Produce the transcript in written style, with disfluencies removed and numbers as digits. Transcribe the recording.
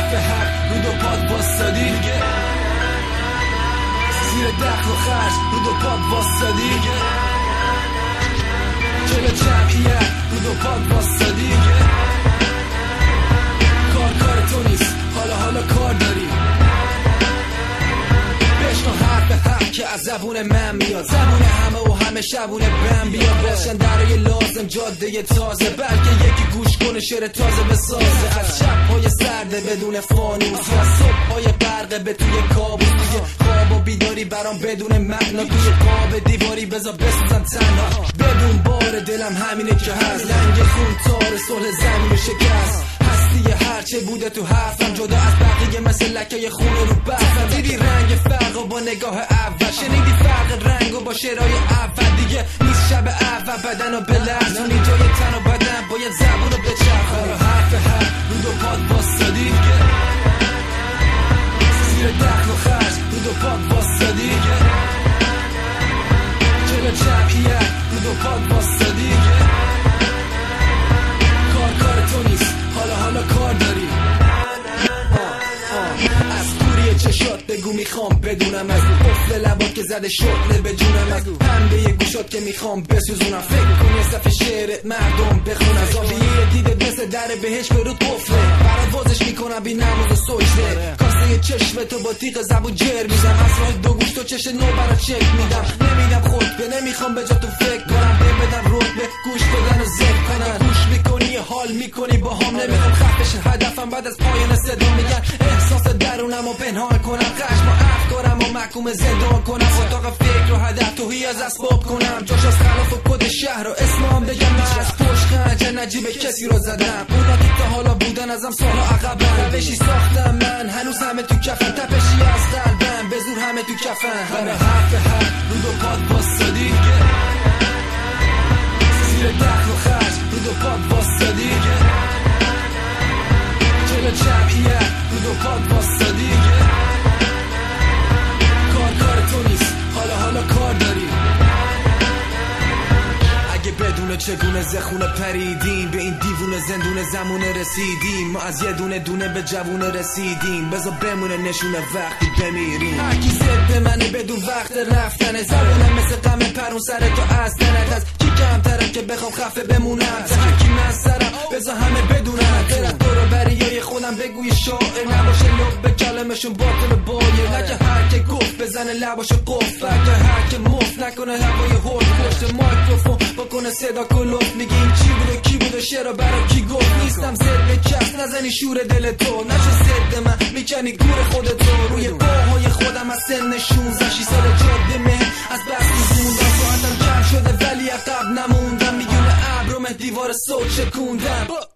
حرف حق رو دو پاد واسدی دیگه، زیر دخل و خرج رو دو پاد واسدی دیگه، جلو جمعیت رو دو پاد واسدی دیگه، کار تو نیست حالا کار داری. بشنو حرف حق که از زبون من میاد، زبون همه و همه شبون بم بیاد، باشن درای لازم جاده تازه، بلکه یکی گوش کنه شعر تازه بسازه. از شب‌های سرده بدون فانوس و از صبح‌های غرق به توی کابوس، دیگه خواب و بیداری برام بدون معنا، توی قاب دیواری بذار بسازم تنها، بدون بار دلم همینه که هست، لنگ خون تار صلح زمین و شکست، هستی هرچه بوده تو حرفم جدا از بقیه مثل لکه خون رو برفم. دیدی رنگ فرق و با نگاه اول، شنیدی فرق رنگ و با شعرهای اول، دیگه نیست شب اول بدن و بلرزونی جای تن و بدن باید زبون رو بچرخونی. حرف حق رو دو پاد واسدی دیگه، زیر دخل و خرج رو دو پاد واسدی دیگه، جلو جمعیت رو دو پاد واسدی دیگه، کار تو نیست حالا کار داری. از دوری چشات بگو میخوام بدونم، از قفل لبات که زده شغله به جونم، از پنبه گوشات که میخوام بسوزونم، فکر کن یه صفحه شعرت مردم بخون، از آبیه دیدت مثل در بهش برود قفله، برات وازش میکنم بی نماز و سجده، کاسه چشم تو با تیغ زبون جر میدم، از راه دو گوش تو چش نو برات چک میدم، نمیدم خطبه نمیخوام به جا تو فکر کنم، بدم رتبه گوش بدن و ذکر کنن، گوش میکنی حال میکنی با هم، نمیخوام خفش هدفم بعد از پایان صدا میگن، احساس درونم و پنهان کنم، خشم و افکارم و محکوم زندان کنم، اتاق فکر و هدف توهی از اسباب کنم، جاش از خلاف و کد شهر و اسمم بگم، هیچ از پشت خنجر نجیب کسی رو زدم، اونا که تا حالا بودن ازم سالا عقبم، روشی ساختم من هنوز همه تو کفن، تپشی از قلبم به زور همه تو کفن. همه حرف حق رو دو پاد واسدی دیگه، زیر دخل و خرج رو دو پاد واسدی دیگه، جلو جمعیت رو دو پاد واسدی دیگه، کار تو نیست حالا کار داری. اگه بدون چگونه زخونه پریدیم، به این دیوونه زندون زمونه رسیدیم، ما از یه دونه به جوونه رسیدیم، بذار بمونه نشونه وقتی بمیریم. هرکی ضد منه بدون وقت رفتنه، زبونم مثل غم پرون سر تو از تنت، از کی کمترم که بخوام خفه بمونم، هرکی من سرم بذار همه بدونم، دلت دور بریای خودم بگوی شاعر، نباشه لب به کلمشون باطل و بایر، نگه هر که گفت بزنه لباشو قفل، اگه هر که مفت نکنه هوای هرد پشت میکروفون بکنه صدا کلوف، میگه این چی بود و کی بود و شعر برا کی گفت، نیستم ضد کس نزنی شور دل تو، نشو ضد من میکنی گور خودتو، روی پاهای خودم از سن 16 سال جاده مه از بستی زوندم، ساعتم کم شده ولی عقب نموندم، میگونه ابرم دیوار صوت شکوندم.